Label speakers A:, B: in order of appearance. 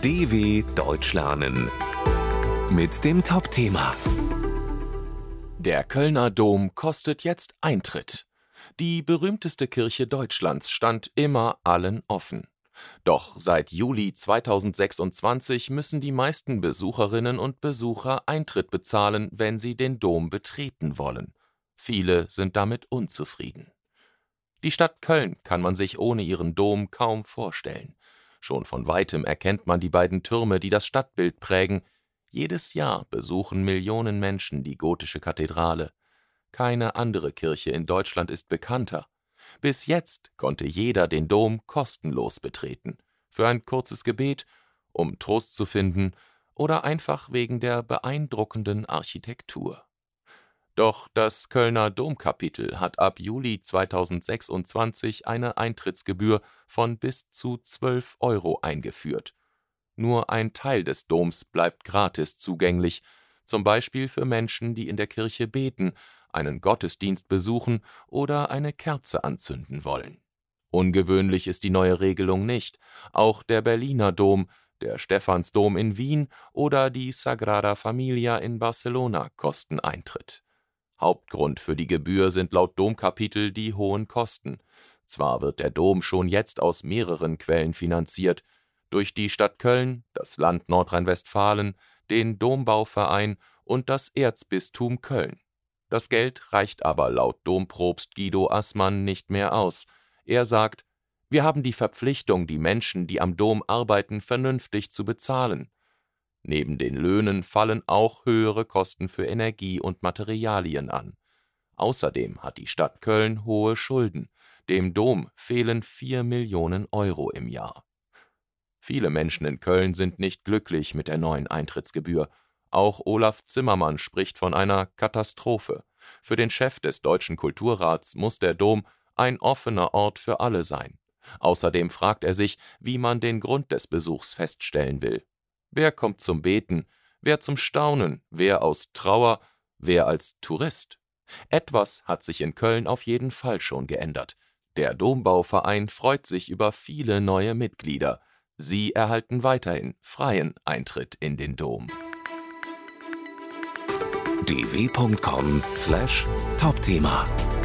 A: DW Deutsch lernen mit dem Top-Thema. Der Kölner Dom kostet jetzt Eintritt. Die berühmteste Kirche Deutschlands stand immer allen offen. Doch seit Juli 2026 müssen die meisten Besucherinnen und Besucher Eintritt bezahlen, wenn sie den Dom betreten wollen. Viele sind damit unzufrieden. Die Stadt Köln kann man sich ohne ihren Dom kaum vorstellen. Schon von weitem erkennt man die beiden Türme, die das Stadtbild prägen. Jedes Jahr besuchen Millionen Menschen die gotische Kathedrale. Keine andere Kirche in Deutschland ist bekannter. Bis jetzt konnte jeder den Dom kostenlos betreten. Für ein kurzes Gebet, um Trost zu finden oder einfach wegen der beeindruckenden Architektur. Doch das Kölner Domkapitel hat ab Juli 2026 eine Eintrittsgebühr von bis zu 12 € eingeführt. Nur ein Teil des Doms bleibt gratis zugänglich, zum Beispiel für Menschen, die in der Kirche beten, einen Gottesdienst besuchen oder eine Kerze anzünden wollen. Ungewöhnlich ist die neue Regelung nicht. Auch der Berliner Dom, der Stephansdom in Wien oder die Sagrada Familia in Barcelona kosten Eintritt. Hauptgrund für die Gebühr sind laut Domkapitel die hohen Kosten. Zwar wird der Dom schon jetzt aus mehreren Quellen finanziert, durch die Stadt Köln, das Land Nordrhein-Westfalen, den Dombauverein und das Erzbistum Köln. Das Geld reicht aber laut Dompropst Guido Assmann nicht mehr aus. Er sagt: Wir haben die Verpflichtung, die Menschen, die am Dom arbeiten, vernünftig zu bezahlen. Neben den Löhnen fallen auch höhere Kosten für Energie und Materialien an. Außerdem hat die Stadt Köln hohe Schulden. Dem Dom fehlen 4 Millionen € im Jahr. Viele Menschen in Köln sind nicht glücklich mit der neuen Eintrittsgebühr. Auch Olaf Zimmermann spricht von einer Katastrophe. Für den Chef des Deutschen Kulturrats muss der Dom ein offener Ort für alle sein. Außerdem fragt er sich, wie man den Grund des Besuchs feststellen will. Wer kommt zum Beten, wer zum Staunen, wer aus Trauer, wer als Tourist? Etwas hat sich in Köln auf jeden Fall schon geändert. Der Dombauverein freut sich über viele neue Mitglieder. Sie erhalten weiterhin freien Eintritt in den Dom. dw.com/Topthema